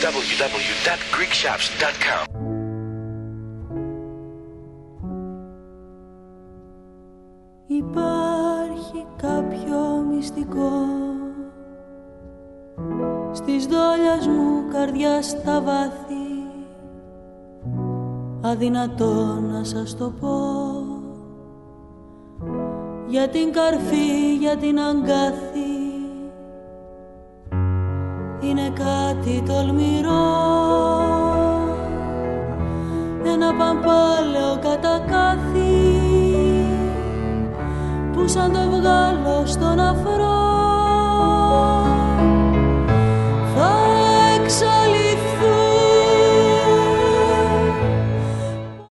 www.greekshops.com. Υπάρχει κάποιο μυστικό στις δόλιας μου καρδιά στα βάθη, αδυνατό να σας το πω, για την καρφή, για την αγκάθη, είναι κάτι τολμηρό, ένα παμπάλαιο κατακάθι που σαν το βγάλω στον αφρό